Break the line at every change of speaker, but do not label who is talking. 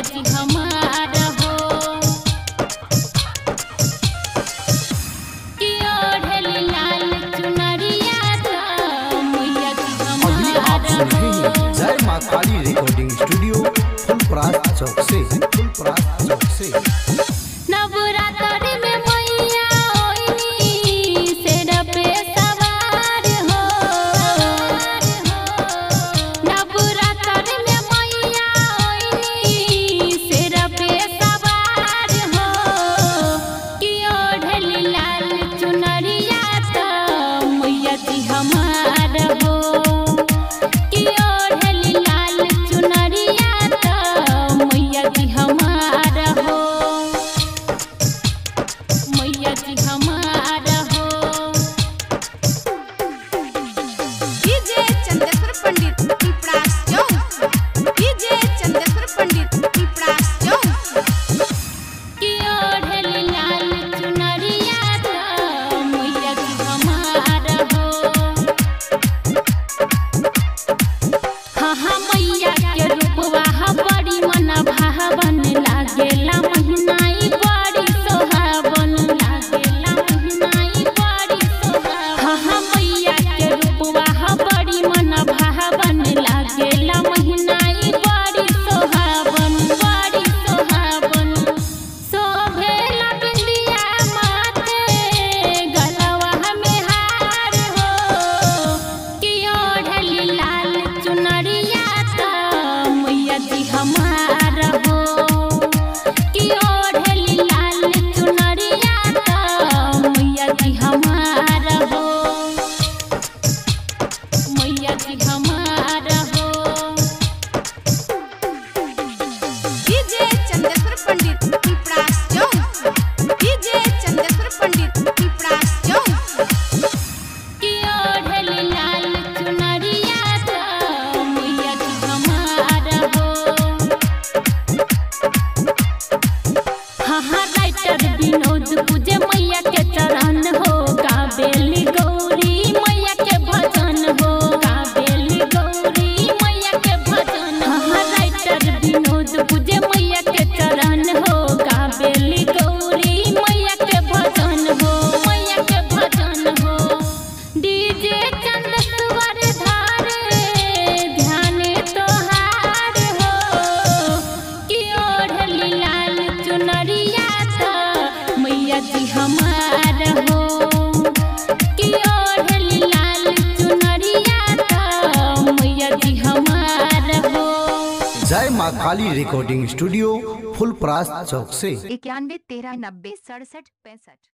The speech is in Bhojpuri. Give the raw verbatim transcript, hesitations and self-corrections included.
जी हमार हो कि ओढ़ली लाल चुनरिया तो मैया जी हमार हो।
जय मां काली रिकॉर्डिंग स्टूडियो फुलपरास चौक से फुलपरास चौक से
नवरात्रि में मैया ओइनी शेर पे सवार हो नवरात्रि में मैया ओइनी शेर पे सवार हो कि ओढ़ली लाल चुनरिया तो मैया जी हमार हो कि ओढ़ली लाल चुनरिया तो मैया जी हमार हो मैया जी हमार हो।
डीजे चंदेश्वर पंडित पिपरास चौक डीजे चंदेश्वर पंडित पिपरास चौक
कि ओढ़ली लाल चुनरिया तो मैया जी हमार हो हाँ हाँ मैया के रूपवा बड़ी मन भावन लागेला महिनाई बड़ी सोहावन लागेला महिनाई बड़ी सोहावन हाँ हाँ मैया के रूपवा बड़ी मन भावन लागेला महिनाई बड़ी सोहावन बड़ी सोहावन शोभेला बिंदिया माथे गलवा में हार हो कि ओढ़ली लाल चुनरिया तो मैया जी हमार हो कि ओढ़ली लाल चुनरिया तो मैया जी हमार हो मैया जी हमार हो।
डीजे चंदेश्वर पंडित पिपरास चौक डीजे चंदेश्वर पंडित पिपरास चौक
कि ओढ़ली लाल चुनरिया तो मैया जी हमार हो हाँ हाँ राइटर विनोद पूजे मैया के चरण हो काबेली गौरी मैया के भजन हो काबेली गौरी मैया के भजन हाँ हाँ राइटर विनोद पूजे मैया के चरण हो काबेली गौरी मैया के भजन हो मैया के भजन हो डीजे चंदेश्वर धारे ध्यान तोहार हो कि ओढ़ली लाल चुनरिया तो मैया जी हमार हो कि ओढ़ली लाल चुनरिया तो मैया जी हमार हो।
जय मां काली रिकॉर्डिंग स्टूडियो फुलपरास चौक से
इक्यानवे तेरह नब्बे सड़सठ पैंसठ।